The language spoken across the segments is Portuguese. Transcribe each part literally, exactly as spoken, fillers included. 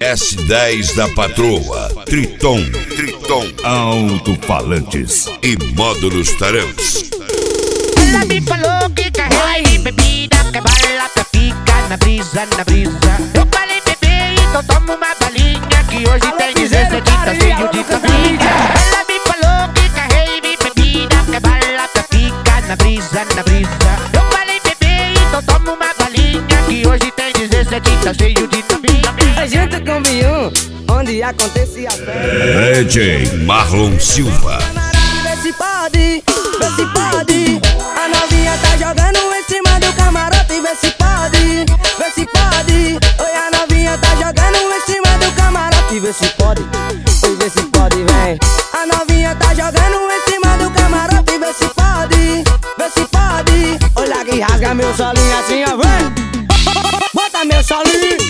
S dez da Patroa, Triton, Triton, alto-falantes e módulos Taranx. Ela me falou que carrega e bebida, que bala, que fica na brisa, na brisa. Eu falei, bebê, então toma uma balinha, que hoje tem dezessete, tá cheio de família. Ela me falou que carrega e bebida, que bala, que fica na brisa, na brisa. Eu falei, bebê, então toma uma balinha, que hoje tem dezessete, tá cheio de família. A gente conviou onde acontecia a festa. D J Marlon Silva. Vê se pode, vê se pode. A novinha tá jogando em cima do camarote. Vê se pode, vê se pode. Oi, a novinha tá jogando em cima do camarote. Vê se pode, oi, vê se pode, vem. A novinha tá jogando em cima do camarote. Vê se pode, vê se pode. Olha que rasga meu solinho assim, ó, vem. Bota meu solinho.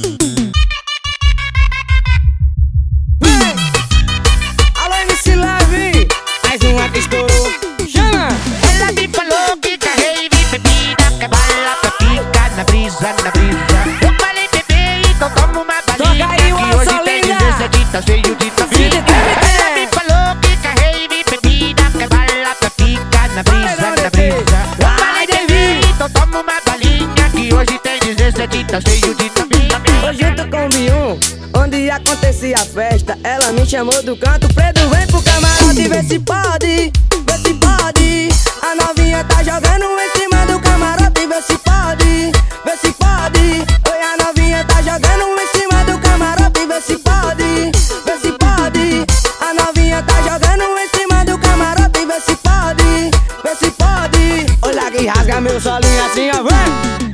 Estourou, chama! Ela me falou que carrega e bebida, que bala, que fica na brisa, na brisa. Eu falei, bebê, então toma uma balinha, aí, que hoje tem dezessete, tá cheio de família. Ela me falou que carrega e bebida, que bala, que fica na brisa, na brisa. Eu falei, bebê, então toma uma balinha, que hoje tem dezessete, tá cheio de família. Hoje eu tô com Bion, onde acontecia a festa. Ela me chamou do canto, Pedro, vem pro camarote, vê se pode, vê se pode. A novinha tá jogando em cima do camarote, vê se pode, vê se pode. Oi, a novinha tá jogando em cima do camarote, vê se pode, vê se pode. A novinha tá jogando em cima do camarote, vê se pode, vê se pode. Olha que rasga meu solinho assim, ó, vem.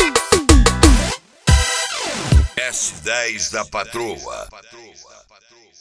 S dez da Patroa.